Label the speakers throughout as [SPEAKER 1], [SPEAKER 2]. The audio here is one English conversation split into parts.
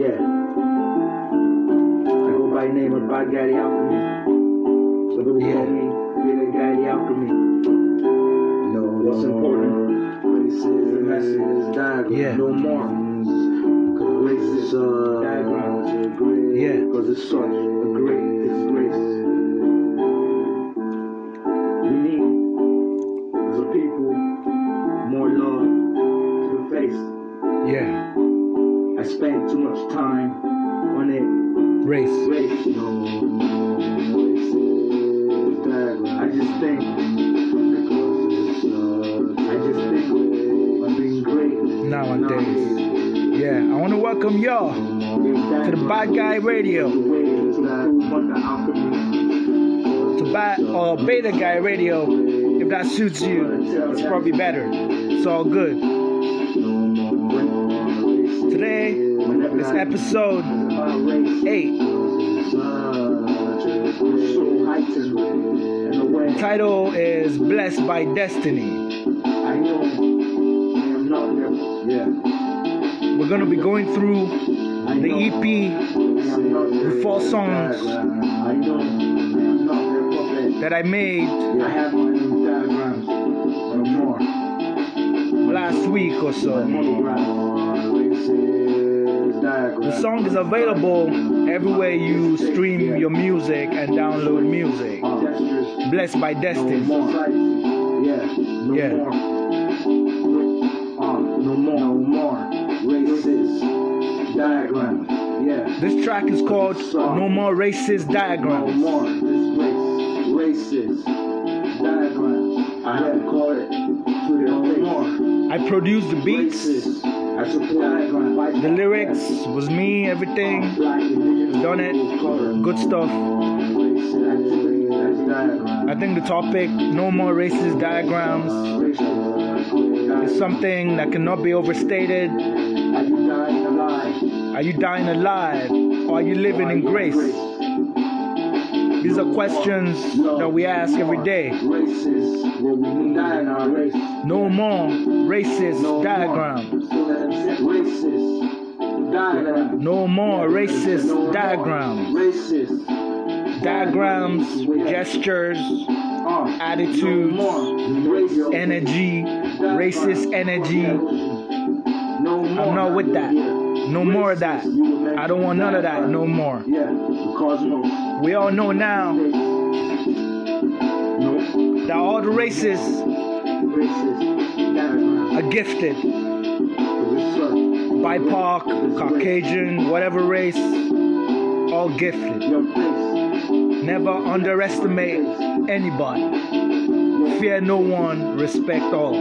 [SPEAKER 1] Yeah. I go by the name of Bad Guy the Alchemy. So people call me Bad Guy the Alchemy. No, what's important is the message.
[SPEAKER 2] Yeah.
[SPEAKER 1] No more. Racist diagram.
[SPEAKER 2] Yeah.
[SPEAKER 1] Because it's such a great disgrace. We need, as a people, more love to the face.
[SPEAKER 2] Yeah.
[SPEAKER 1] I spent too much time on it.
[SPEAKER 2] Race.
[SPEAKER 1] No, I just think I'm being great
[SPEAKER 2] Nowadays. Yeah, I want to welcome y'all to the Bad Guy Radio. To Beta Guy Radio. If that suits you, it's probably better. It's all good. Today is episode 8. The title is Blessed by Destiny. We're going to be going through the EP with 4 songs that I made last week or so. The song is available everywhere you stream your music and download music. Blessed by Destiny. Yeah.
[SPEAKER 1] No more racist diagram. Yeah.
[SPEAKER 2] This track is called No More Racist Diagrams.
[SPEAKER 1] No more racist diagrams. I have to call it to their face.
[SPEAKER 2] I produced the beats. The lyrics was me, everything. Done it. Good stuff. I think the topic, No More Racist Diagrams, is something that cannot be overstated. Are you dying alive? Or are you living in grace? These are questions that we ask every day. No more racist diagrams. No more racist diagrams. Diagrams, gestures, attitudes, energy, racist energy. I'm not with that. No more of that. I don't want none of that no more. We all know now that all the races are gifted. BIPOC, Caucasian, whatever race, all gifted. Never underestimate anybody. Fear no one, respect all.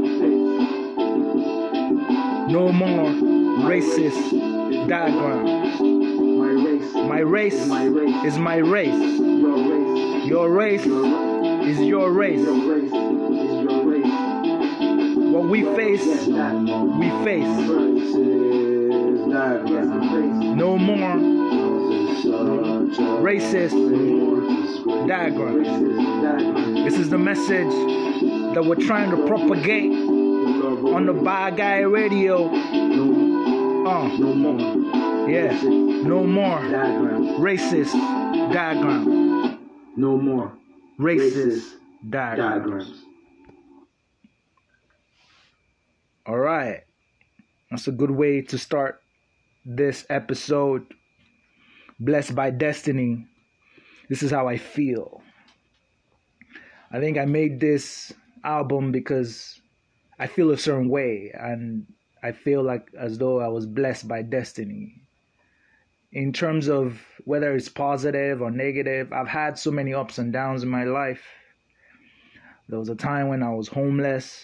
[SPEAKER 2] No more racist diagrams. My race is my race. Your race is your race. What we face, we face. No more racist diagrams. This is the message that we're trying to propagate on the Bad Guy Radio.
[SPEAKER 1] No more.
[SPEAKER 2] Yeah. No more racist diagrams.
[SPEAKER 1] No more
[SPEAKER 2] racist diagrams. All right. That's a good way to start this episode. Blessed by Destiny. This is how I feel. I think I made this album because I feel a certain way, and I feel like as though I was blessed by destiny. In terms of whether it's positive or negative, I've had so many ups and downs in my life. There was a time when I was homeless.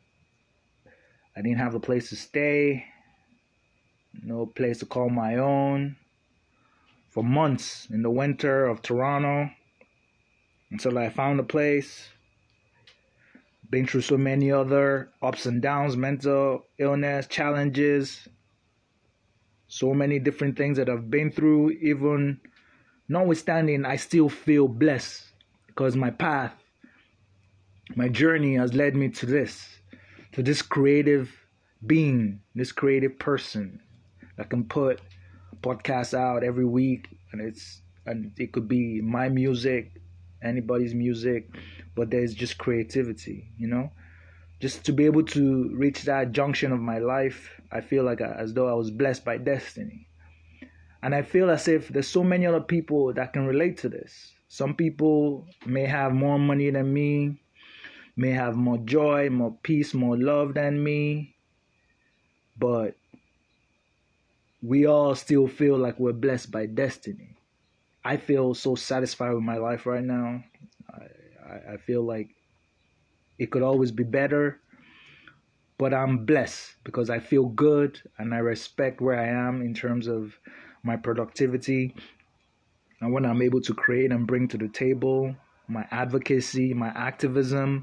[SPEAKER 2] I didn't have a place to stay, no place to call my own, for months in the winter of Toronto, until I found a place. Been through so many other ups and downs, mental illness, challenges, so many different things that I've been through. Even notwithstanding, I still feel blessed because my path, my journey has led me to this creative being, this creative person that can put podcast out every week, and it could be my music, anybody's music, but there's just creativity, just to be able to reach that junction of my life. I feel like as though I was blessed by destiny. And I feel as if there's so many other people that can relate to this. Some people may have more money than me, may have more joy, more peace, more love than me, but we all still feel like we're blessed by destiny. I feel so satisfied with my life right now. I feel like it could always be better, but I'm blessed because I feel good and I respect where I am in terms of my productivity and what I'm able to create and bring to the table, my advocacy, my activism.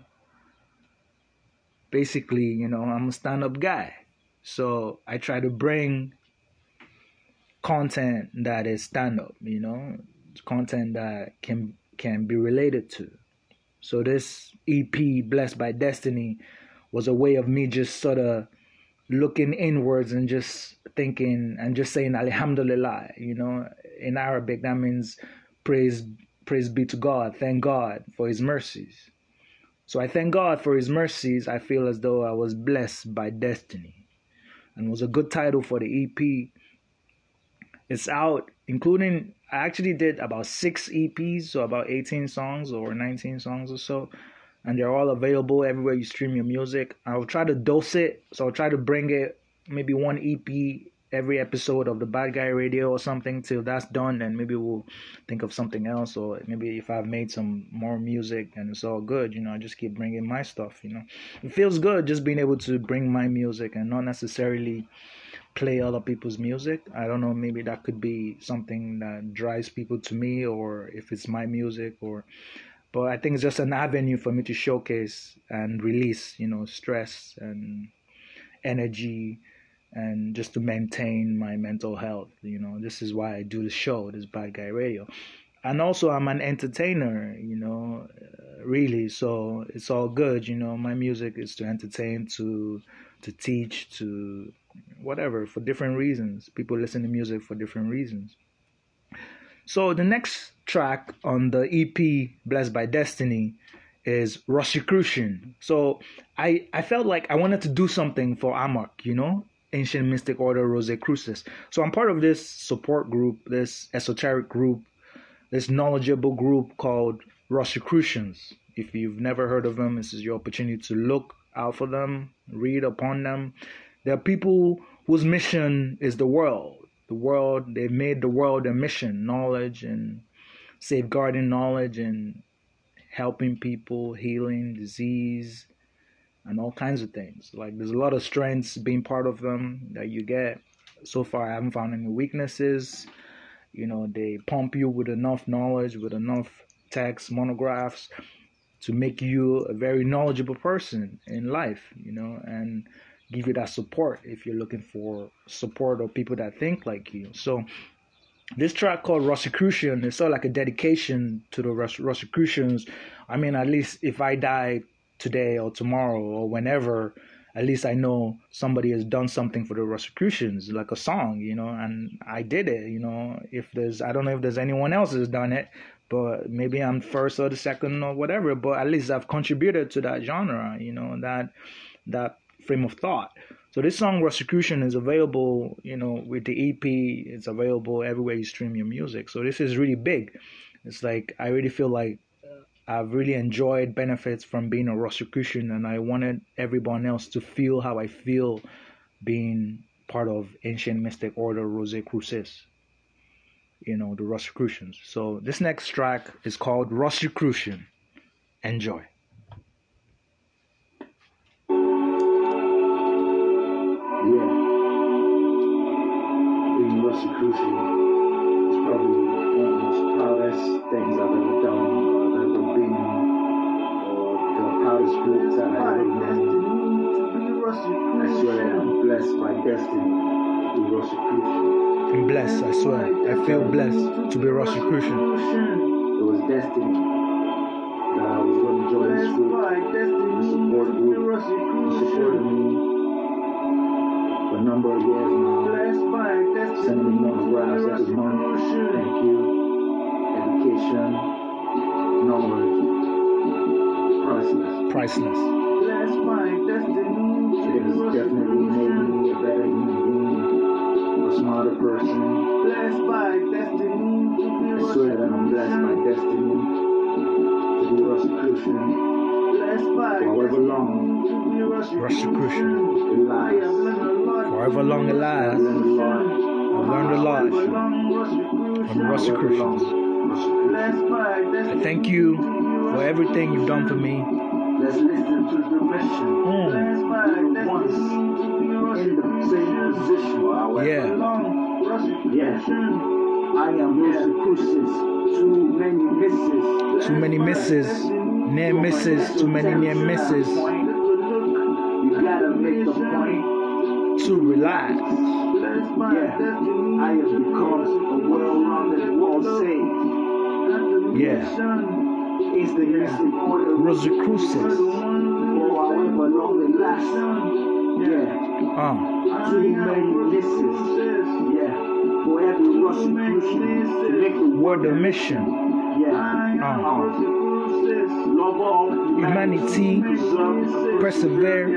[SPEAKER 2] Basically, I'm a stand-up guy. So I try to bring content that is stand-up, content that can be related to. So this EP, Blessed by Destiny, was a way of me just sort of looking inwards and just thinking and just saying Alhamdulillah. In Arabic that means praise be to God, thank God for his mercies. So I thank God for his mercies. I feel as though I was blessed by destiny, and it was a good title for the EP. It's out, including, I actually did about 6 EPs, so about 18 songs or 19 songs or so. And they're all available everywhere you stream your music. I'll try to dose it. So I'll try to bring it maybe one EP every episode of the Bad Guy Radio or something. Till that's done, then maybe we'll think of something else. Or maybe if I've made some more music and it's all good, I just keep bringing my stuff, It feels good just being able to bring my music and not necessarily play other people's music. I don't know, maybe that could be something that drives people to me, or if it's my music, but I think it's just an avenue for me to showcase and release, stress and energy, and just to maintain my mental health. This is why I do the show, this Bad Guy Radio. And also I'm an entertainer, really. So it's all good, My music is to entertain, to teach, to whatever, for different reasons. People listen to music for different reasons. So the next track on the EP, Blessed by Destiny, is Rosicrucian. So I felt like I wanted to do something for AMARC, Ancient Mystic Order Rosicrucis. So I'm part of this support group, this esoteric group, this knowledgeable group called Rosicrucians. If you've never heard of them, this is your opportunity to look out for them, read upon them. They're people whose mission is the world. They've made the world their mission, knowledge and safeguarding knowledge and helping people, healing disease, and all kinds of things. Like, there's a lot of strengths being part of them that you get. So far, I haven't found any weaknesses. They pump you with enough knowledge, with enough texts, monographs, to make you a very knowledgeable person in life, and give you that support if you're looking for support or people that think like you. So this track called Rosicrucian is sort of like a dedication to the Rosicrucians. I mean, at least if I die today or tomorrow or whenever, at least I know somebody has done something for the Rosicrucians, like a song, and I did it, I don't know if there's anyone else has done it, but maybe I'm first or the second or whatever, but at least I've contributed to that genre, that frame of thought. So this song Rosicrucian is available, with the EP. It's available everywhere you stream your music. So this is really big. It's like, I really feel like I've really enjoyed benefits from being a Rosicrucian, and I wanted everyone else to feel how I feel being part of Ancient Mystic Order Rosicrucis, the Rosicrucians. So this next track is called Rosicrucian. Enjoy.
[SPEAKER 1] Yeah, being Rosicrucian is probably one of the most proudest things I've ever done, or I've ever been, or the proudest groups that I've ever been. I swear I'm blessed by destiny to be Rosicrucian.
[SPEAKER 2] I'm blessed, I swear. I feel blessed to be Rosicrucian.
[SPEAKER 1] It was destiny that I was going to join this group, the support group. You supported me for a number of years now. sending me monographs every month. Thank you. Education, knowledge, priceless.
[SPEAKER 2] Priceless.
[SPEAKER 1] It has definitely made me a better human being, a smarter person. I swear that I'm blessed by destiny to be Rosicrucian. However long
[SPEAKER 2] Rosicrucian.
[SPEAKER 1] it lasts.
[SPEAKER 2] Forever long it
[SPEAKER 1] I've
[SPEAKER 2] lasts.
[SPEAKER 1] learned a lot.
[SPEAKER 2] I've learned a lot from Rosicrucians. I thank you for everything you've done for me.
[SPEAKER 1] Let's listen to the mission. Once in the same position.
[SPEAKER 2] Yeah.
[SPEAKER 1] Yeah. I am Rosicrucius. Too many misses.
[SPEAKER 2] Too many misses. Near misses. Too many near misses.
[SPEAKER 1] You gotta make the point.
[SPEAKER 2] To relax.
[SPEAKER 1] Yeah. I have become a well-rounded world sage.
[SPEAKER 2] Yeah.
[SPEAKER 1] It's the mystic order.
[SPEAKER 2] Rosicrucius.
[SPEAKER 1] For however long it lasts. Yeah. Too many misses. Yeah. For every Rosicrucian to make the
[SPEAKER 2] Word of mission.
[SPEAKER 1] Yeah. Love all
[SPEAKER 2] Humanity. Persevere.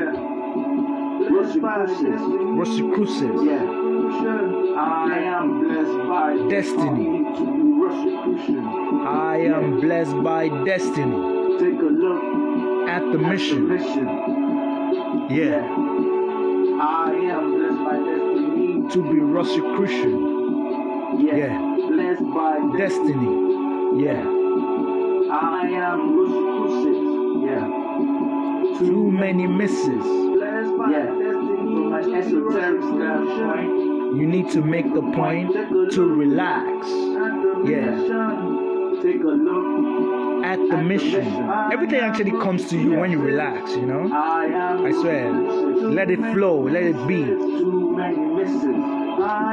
[SPEAKER 2] Rosicrucius.
[SPEAKER 1] Yeah. I am blessed by
[SPEAKER 2] Destiny.
[SPEAKER 1] to be Rosicrucian.
[SPEAKER 2] I am blessed by destiny.
[SPEAKER 1] Take a look
[SPEAKER 2] At the mission. Yeah.
[SPEAKER 1] I am blessed by destiny
[SPEAKER 2] To be Rosicrucian. Yeah.
[SPEAKER 1] Blessed by
[SPEAKER 2] Destiny. Yeah.
[SPEAKER 1] I am Rosicrucius. Yeah.
[SPEAKER 2] Too many misses.
[SPEAKER 1] Yeah. From my esoteric standpoint,
[SPEAKER 2] You need to make the point to relax. Yeah.
[SPEAKER 1] take a look.
[SPEAKER 2] At the mission. Everything actually comes to you when you relax, you know?
[SPEAKER 1] I am
[SPEAKER 2] I swear. Let it flow. Let it be.
[SPEAKER 1] Too many misses. I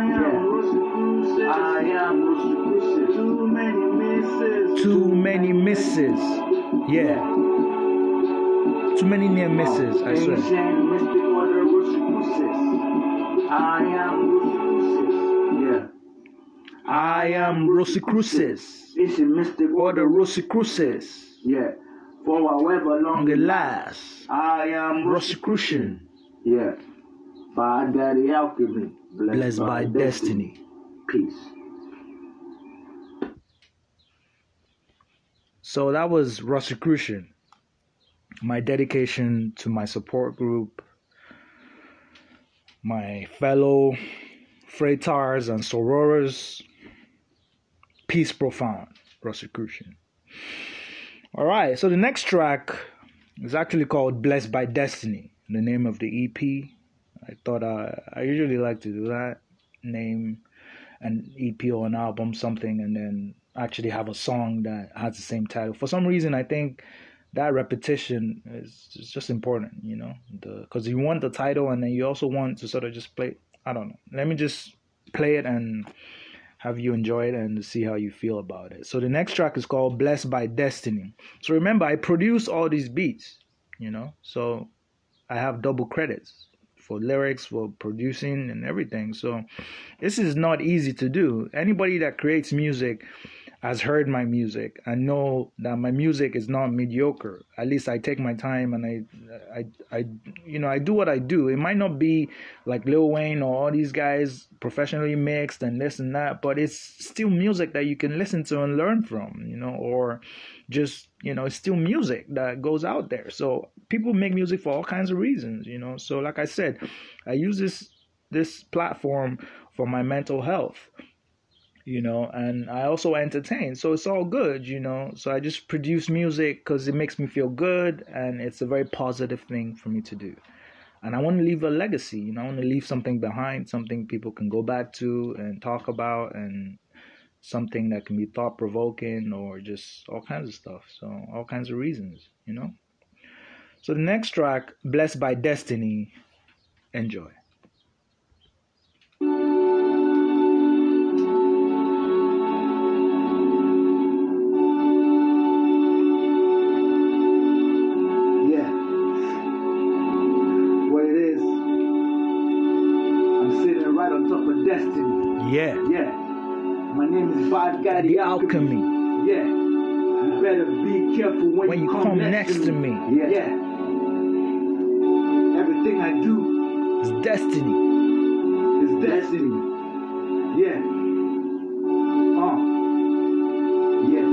[SPEAKER 1] am Rosicrucius. Too many misses.
[SPEAKER 2] Too many misses. Yeah. Too many near misses, I swear.
[SPEAKER 1] Ancient mystic order Rosicrucius. I am Rosicrucius. Yeah.
[SPEAKER 2] I am Rosicrucius.
[SPEAKER 1] It's a mystic
[SPEAKER 2] Order
[SPEAKER 1] order.
[SPEAKER 2] Rosicrucius.
[SPEAKER 1] Yeah. For however long
[SPEAKER 2] On the
[SPEAKER 1] it
[SPEAKER 2] last.
[SPEAKER 1] I am
[SPEAKER 2] Rosicrucian.
[SPEAKER 1] Yeah. By Daddy Alchemy.
[SPEAKER 2] Blessed by destiny.
[SPEAKER 1] Peace.
[SPEAKER 2] So that was Rosicrucian. My dedication to my support group, my fellow Freitars and Sororers. Peace profound, Rosicrucian. All right, so the next track is actually called Blessed by Destiny, the name of the EP. I thought I usually like to do that, name an EP or an album, something, and then actually have a song that has the same title. For some reason, I think that repetition is just important, you know, because you want the title and then you also want to sort of just play. I don't know. Let me just play it and have you enjoy it and see how you feel about it. So the next track is called Blessed by Destiny. So remember, I produce all these beats, you know, so I have double credits for lyrics, for producing and everything. So this is not easy to do. Anybody that creates music has heard my music. I know that my music is not mediocre. At least I take my time and I do what I do. It might not be like Lil Wayne or all these guys professionally mixed and this and that, but it's still music that you can listen to and learn from, you know, or just, you know, it's still music that goes out there. So people make music for all kinds of reasons, you know. So like I said, I use this platform for my mental health, you know, and I also entertain. So it's all good, you know. So I just produce music because it makes me feel good and it's a very positive thing for me to do. And I want to leave a legacy, you know. I want to leave something behind, something people can go back to and talk about, and something that can be thought-provoking or just all kinds of stuff. So all kinds of reasons, you know. So the next track, Blessed by Destiny, enjoy.
[SPEAKER 1] What it is, I'm sitting right on top of destiny.
[SPEAKER 2] Yeah.
[SPEAKER 1] Yeah. My name is Bad Guy
[SPEAKER 2] The Alchemy.
[SPEAKER 1] Yeah. You better be careful when you come next to me. Yeah. Everything I do
[SPEAKER 2] It's destiny.
[SPEAKER 1] is destiny. Yeah. Yeah.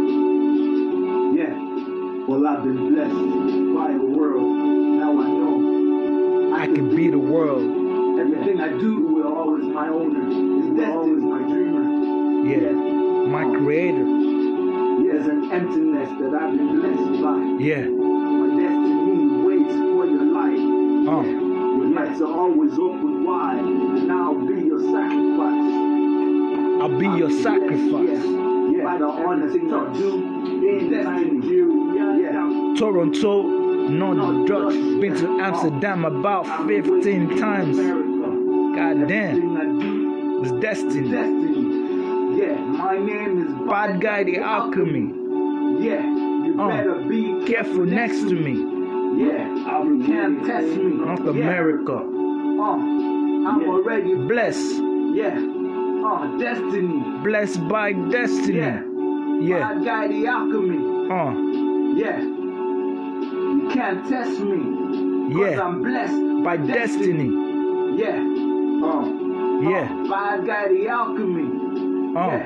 [SPEAKER 1] Yeah. Well, I've been blessed by the world. Now I know
[SPEAKER 2] I can be the world.
[SPEAKER 1] everything I do will always my owner. Is destiny, my dreamer.
[SPEAKER 2] Yeah. My creator.
[SPEAKER 1] There's an emptiness that I've been blessed by.
[SPEAKER 2] Yeah.
[SPEAKER 1] My destiny waits for your light. Your lights are always open wide, and I'll be your sacrifice.
[SPEAKER 2] I'll be your sacrifice.
[SPEAKER 1] Yeah. By the honest thing I do in Nigeria.
[SPEAKER 2] Toronto, not Dutch. Been to Amsterdam about 15 times. God damn. It's destiny.
[SPEAKER 1] Yeah, my name is
[SPEAKER 2] Bad Guy the Alchemy.
[SPEAKER 1] Yeah, you better be
[SPEAKER 2] Careful next to me.
[SPEAKER 1] Yeah, you can't test me.
[SPEAKER 2] North America.
[SPEAKER 1] I'm already
[SPEAKER 2] Blessed.
[SPEAKER 1] Yeah. Destiny.
[SPEAKER 2] Blessed by destiny. Yeah.
[SPEAKER 1] Bad Guy the Alchemy. Yeah. You can't test me.
[SPEAKER 2] Yeah.
[SPEAKER 1] I'm blessed
[SPEAKER 2] by destiny.
[SPEAKER 1] Yeah.
[SPEAKER 2] Yeah.
[SPEAKER 1] Bad Guy the Alchemy. Yeah.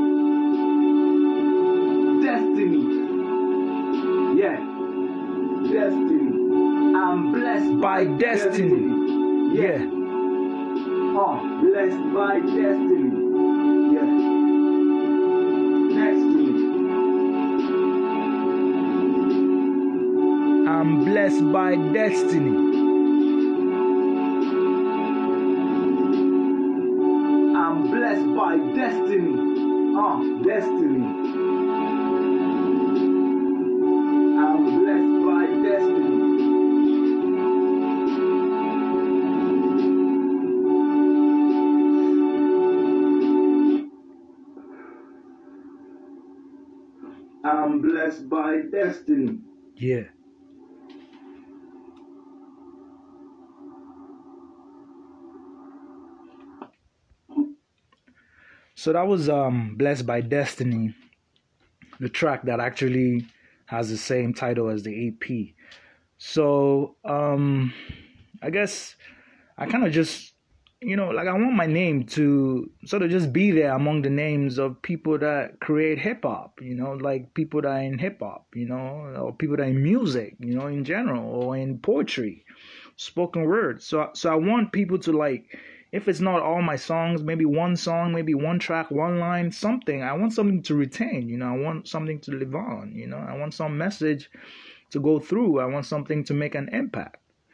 [SPEAKER 1] Destiny. Yeah. Destiny. I'm blessed
[SPEAKER 2] by destiny. Yeah.
[SPEAKER 1] Blessed by destiny. Yeah. Next to me.
[SPEAKER 2] I'm blessed by destiny.
[SPEAKER 1] I'm blessed by destiny. Destiny. I'm blessed by destiny. I'm blessed by destiny.
[SPEAKER 2] Yeah. So that was Blessed by Destiny, the track that actually has the same title as the EP. So I guess I kind of just, like I want my name to sort of just be there among the names of people that create hip hop, like people that are in hip hop, or people that are in music, in general, or in poetry, spoken word. So I want people to, like, if it's not all my songs, maybe one song, maybe one track, one line, something. I want something to retain, I want something to live on, I want some message to go through. I want something to make an impact.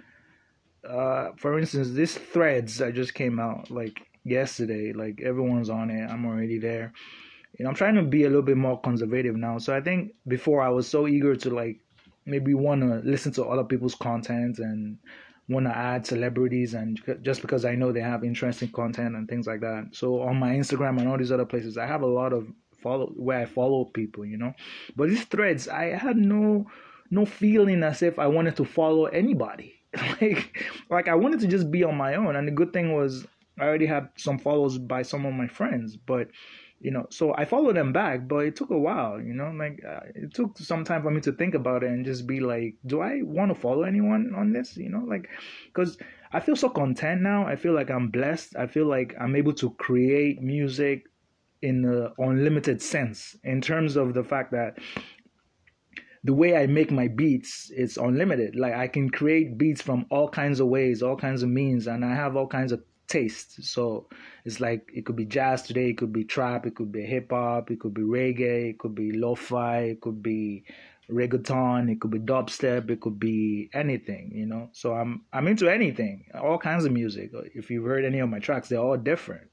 [SPEAKER 2] For instance, this Threads that just came out like yesterday, like everyone's on it. I'm already there. I'm trying to be a little bit more conservative now. So I think before I was so eager to, like, maybe want to listen to other people's content and want to add celebrities, and just because I know they have interesting content and things like that. So on my Instagram and all these other places, I have a lot of where I follow people, But these Threads, I had no feeling as if I wanted to follow anybody. like I wanted to just be on my own. And the good thing was I already had some follows by some of my friends, but so I followed them back, but it took a while, it took some time for me to think about it and just be like, do I want to follow anyone on this? Because I feel so content now. I feel like I'm blessed. I feel like I'm able to create music in an unlimited sense, in terms of the fact that the way I make my beats is unlimited. Like, I can create beats from all kinds of ways, all kinds of means, and I have all kinds of tastes. So it's like, it could be jazz today, it could be trap, it could be hip hop, it could be reggae, it could be lo-fi, it could be reggaeton, it could be dubstep, it could be anything, So I'm into anything, all kinds of music. If you've heard any of my tracks, they're all different,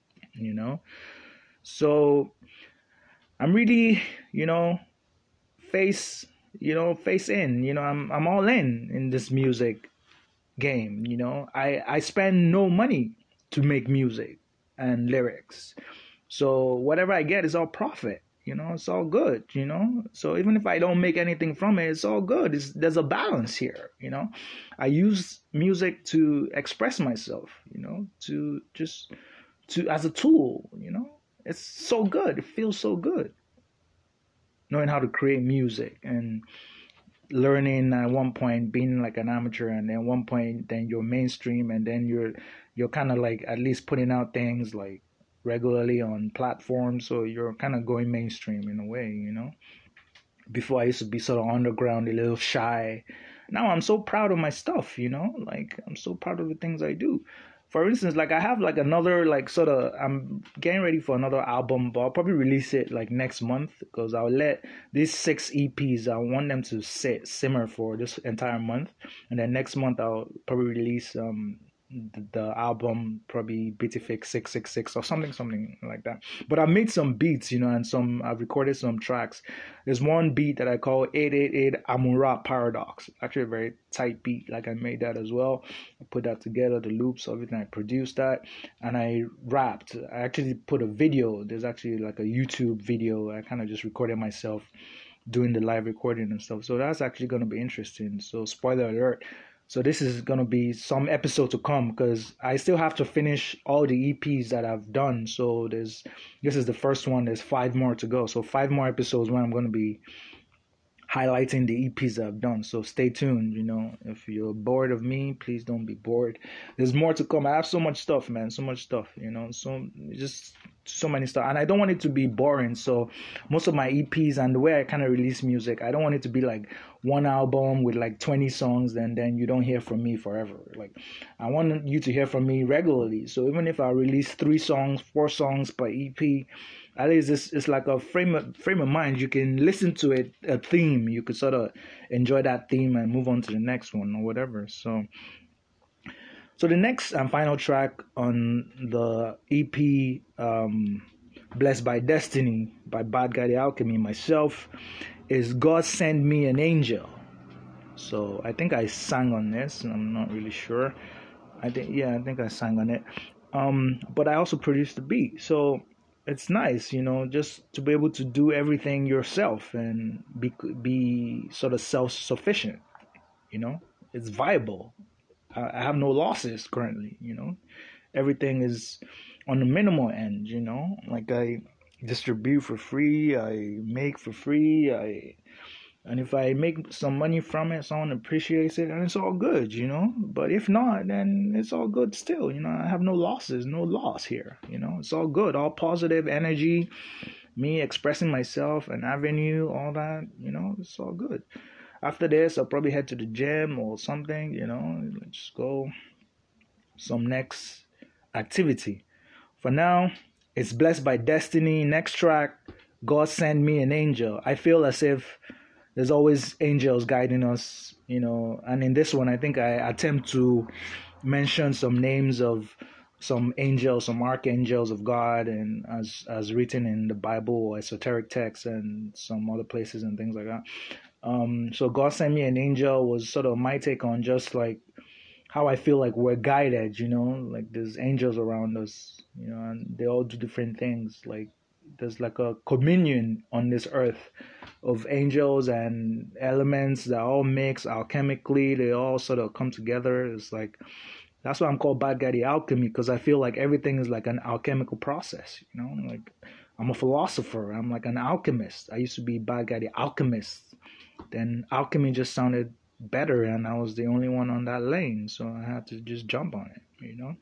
[SPEAKER 2] So I'm really, face in, I'm all in this music game. I spend no money to make music and lyrics, so whatever I get is all profit. It's all good. So even if I don't make anything from it, it's all good. There's a balance here. I use music to express myself, to just to as a tool, It's so good. It feels so good knowing how to create music and learning at one point being like an amateur, and then one point then you're mainstream, and then you're kind of like at least putting out things like regularly on platforms, so you're kind of going mainstream in a way. Before I used to be sort of underground, a little shy. Now I'm so proud of my stuff, like I'm so proud of the things I do. For instance, like I have like another like sort of I'm getting ready for another album, but I'll probably release it like next month, because I'll let these 6 EPs, I want them to simmer for this entire month, and then next month I'll probably release the album, probably BTFix 666 or something like that. But I made some beats, and I've recorded some tracks. There's one beat that I call 888 Amura Paradox. Actually a very tight beat. Like I made that as well. I put that together, the loops, everything. I produced that, and I rapped. I actually put a video. There's actually like a YouTube video. I kind of just recorded myself doing the live recording and stuff. So that's actually going to be interesting. So spoiler alert. So this is going to be some episode to come, because I still have to finish all the EPs that I've done. So this is the first one. There's 5 more to go. So 5 more episodes when I'm going to be highlighting the EPs that I've done. So stay tuned. If you're bored of me, please don't be bored. There's more to come. I have so much stuff, man. So much stuff, so just so many stuff. And I don't want it to be boring. So most of my EPs and the way I kind of release music, I don't want it to be like one album with like 20 songs, and then you don't hear from me forever. Like I want you to hear from me regularly. So even if I release 3 songs, 4 songs per EP, at least it's like a frame of mind. You can listen to it, a theme. You could sort of enjoy that theme and move on to the next one or whatever. So the next and final track on the EP, Blessed by Destiny by Bad Guy the Alchemy, myself, is God Send Me an Angel. So I think I sang on this. I'm not really sure. I think I sang on it. But I also produced the beat. So it's nice, just to be able to do everything yourself and be sort of self-sufficient. It's viable. I have no losses currently. Everything is on the minimal end. Like I distribute for free, I make for free, and if I make some money from it, someone appreciates it, and it's all good, But if not, then it's all good still, I have no losses, no loss here, It's all good, all positive energy, me expressing myself, an avenue, all that, It's all good. After this, I'll probably head to the gym or something, Just go some next activity. For now, it's Blessed by Destiny. Next track, God Send Me an Angel. I feel as if there's always angels guiding us, and in this one, I think I attempt to mention some names of some angels, some archangels of God, and as written in the Bible or esoteric texts and some other places and things like that. So God Send Me an Angel was sort of my take on just like how I feel like we're guided, like there's angels around us, and they all do different things. Like there's like a communion on this earth of angels and elements that all mix alchemically. They all sort of come together. It's like, that's why I'm called Bad Guy the Alchemy, because I feel like everything is like an alchemical process, like I'm a philosopher. I'm like an alchemist. I used to be Bad Guy the Alchemist. Then alchemy just sounded better, and I was the only one on that lane, so I had to just jump on it,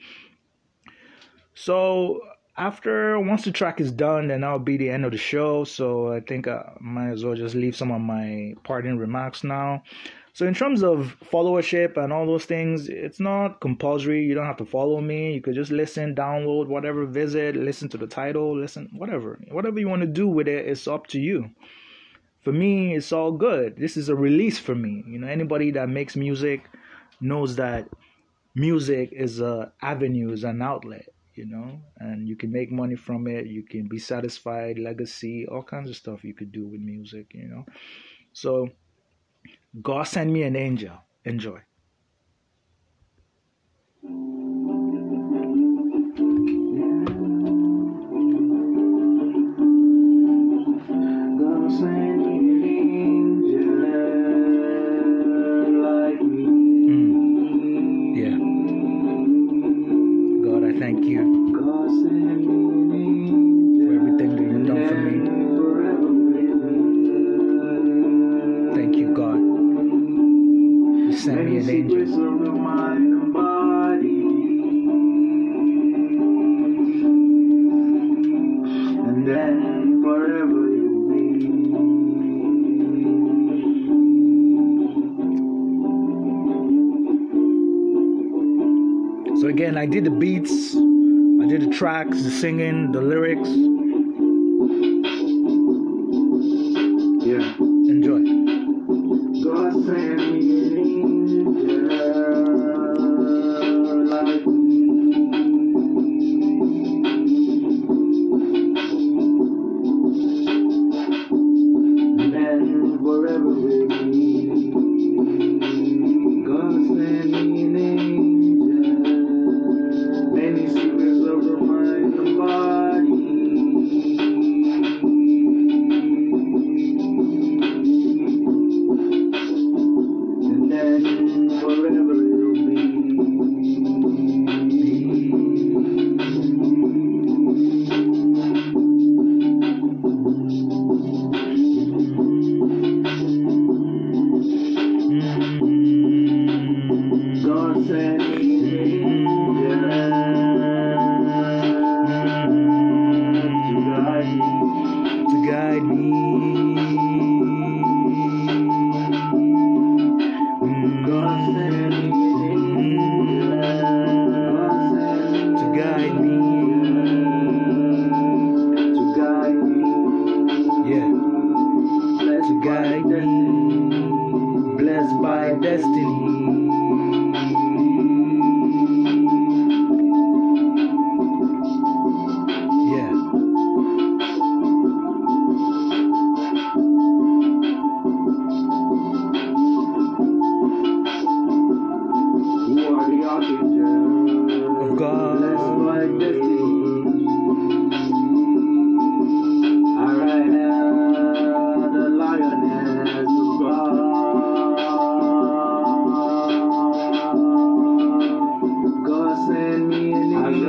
[SPEAKER 2] So once the track is done, then that'll be the end of the show. So I think I might as well just leave some of my parting remarks now. So in terms of followership and all those things, it's not compulsory. You don't have to follow me. You could just listen, download, whatever, visit, listen to the title, listen, whatever you want to do with it, it's up to you. For me, it's all good. This is a release for me. Anybody that makes music knows that music is a avenue, is an outlet, and you can make money from it. You can be satisfied, legacy, all kinds of stuff you could do with music, So God Send Me an Angel. Enjoy. Thank you. for everything that you've done for me. Thank you, God. You sent me an angel.
[SPEAKER 1] And then forever you'll be.
[SPEAKER 2] So again, I did the beats, I did the tracks, the singing, the lyrics.
[SPEAKER 1] Yeah.
[SPEAKER 2] Enjoy.
[SPEAKER 1] God sent me an angel like me. And then forever with me. God sent me an angel. Many secrets of the mind and body. And then forever you'll be. God sent me an angel
[SPEAKER 2] To guide me.
[SPEAKER 1] God sent me an angel
[SPEAKER 2] To guide me.
[SPEAKER 1] to guide me.
[SPEAKER 2] Yeah.
[SPEAKER 1] Blessed
[SPEAKER 2] To
[SPEAKER 1] by
[SPEAKER 2] guide me. Blessed by destiny. Yeah.
[SPEAKER 1] You are the archangel
[SPEAKER 2] Of God.
[SPEAKER 1] blessed by destiny. I ride the lioness of God. God sent me an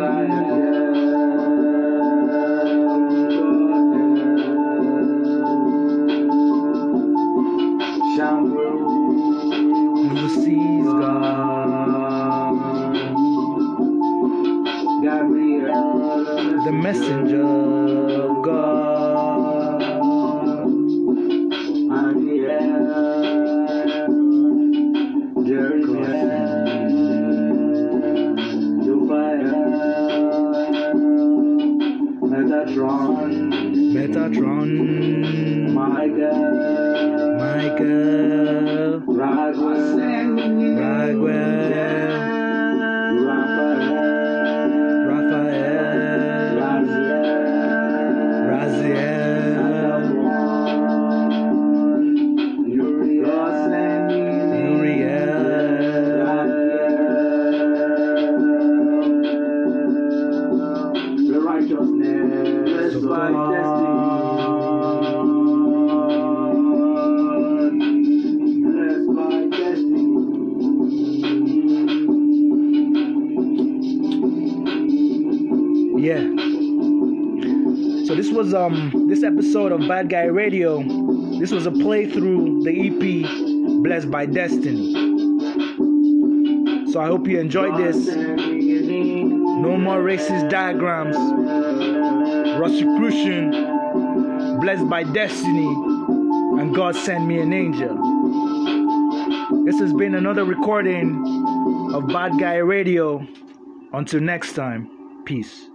[SPEAKER 2] Who sees God.
[SPEAKER 1] Gabriel,
[SPEAKER 2] The messenger of God.
[SPEAKER 1] and the air, Jeremiah, the fire,
[SPEAKER 2] Metatron.
[SPEAKER 1] Michael,
[SPEAKER 2] Michael. Raguel. Raphael. Raziel.
[SPEAKER 1] The righteousness of my destiny. Blessed by destiny.
[SPEAKER 2] Yeah. So this was this episode of Bad Guy Radio. This was a playthrough the EP Blessed by Destiny. So I hope you enjoyed this. No more racist diagrams. Rosicrucian, Blessed by Destiny, and God Sent Me an Angel. This has been another recording of Bad Guy Radio. Until next time, peace.